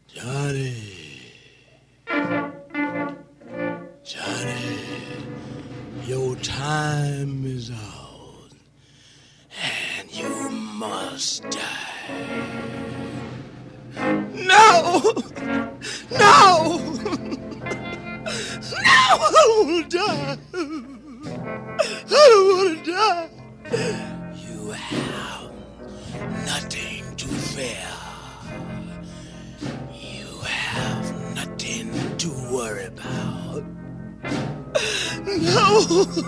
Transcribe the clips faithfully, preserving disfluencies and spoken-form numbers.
Johnny. Johnny, your time is out, and you must die. No! No! No, I don't want to die. I don't want to die. You have nothing to fear. You have nothing to worry about. No!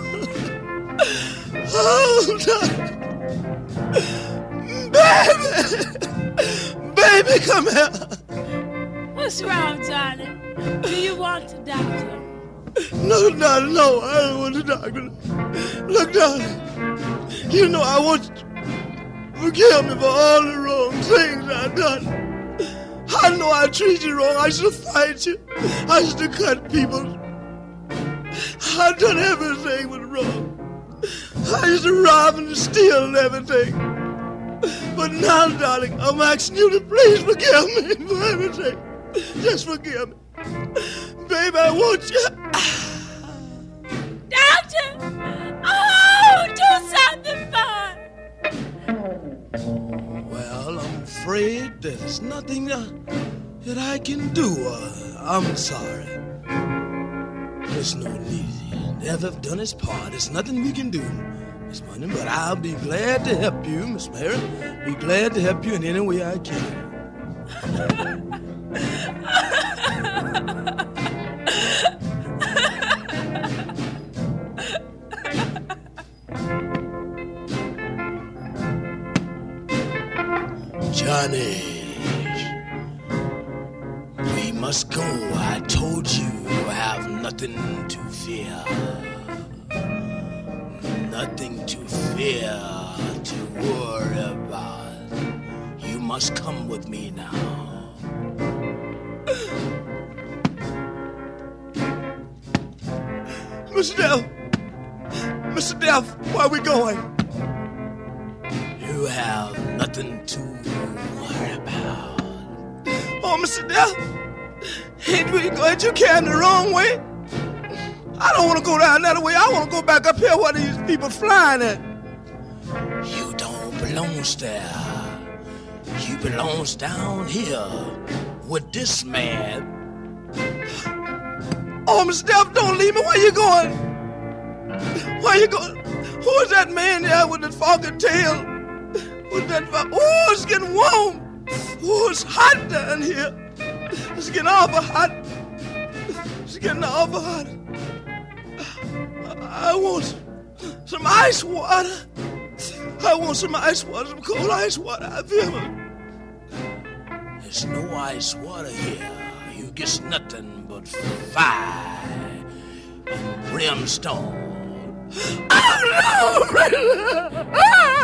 Hold on! Baby! Baby, come here! What's wrong, Johnny? Do you want a doctor? No, no, no, I don't want a doctor. Look, darling, you know I want you to forgive me for all the wrong things I've done. I know I treated you wrong. I should fight you. I should have cut people. I've done everything was wrong. I used to rob and steal and everything. But now, darling, I'm asking you to please forgive me for everything. Just forgive me. Baby, I want you. Doctor! Oh, do something fun! Well, I'm afraid there's nothing uh, that I can do. Uh, I'm sorry. There's no need. Never have done his part. There's nothing we can do, Miss Money, but I'll be glad to help you, Miss Mary. Be glad to help you in any way I can. Johnny, we must go. I told you you have nothing to fear. Nothing to fear, to worry about. You must come with me now. Mister Duff! Mister Duff, where are we going? You have nothing to worry about. Oh, Mister Duff, ain't we going to carry the wrong way? I don't want to go down that way. I want to go back up here where these people flying at. You don't belong there. You belongs down here with this man. Oh, Mister Duff, don't leave me. Where you going? Where you going? Who is that man there with the forked tail? With that? Oh, it's getting warm. Oh, it's hot down here. It's getting awful hot. It's getting awful hot. I want some ice water. I want some ice water, some cold ice water. I feel it. There's no ice water here. You get nothing but fire and brimstone. Oh, no!